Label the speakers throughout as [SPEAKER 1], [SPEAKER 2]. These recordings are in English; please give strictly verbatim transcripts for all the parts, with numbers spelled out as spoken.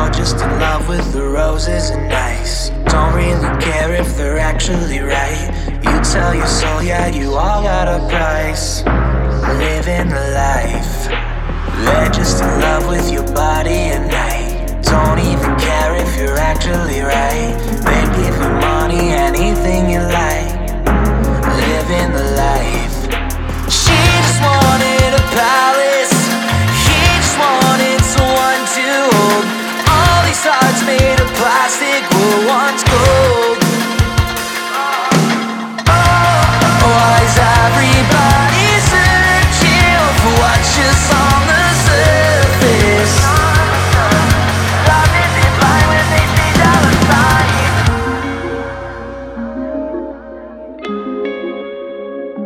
[SPEAKER 1] all just in love with the roses and ice. Don't really care if they're actually right. You tell your soul, yeah, you all got a price. Living the life. They're just in love with your body at night. Don't even care if you're actually right. They give you money, anything you like. Living the life. She just wanted a palace. He just wanted someone to hold. All these hearts made of plastic were once gold. Why is everybody searching for what's just on the surface? Love isn't blind when they say dollar signs.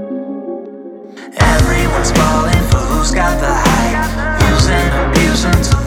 [SPEAKER 1] Everyone's falling for who's got the hype. Using, abusing to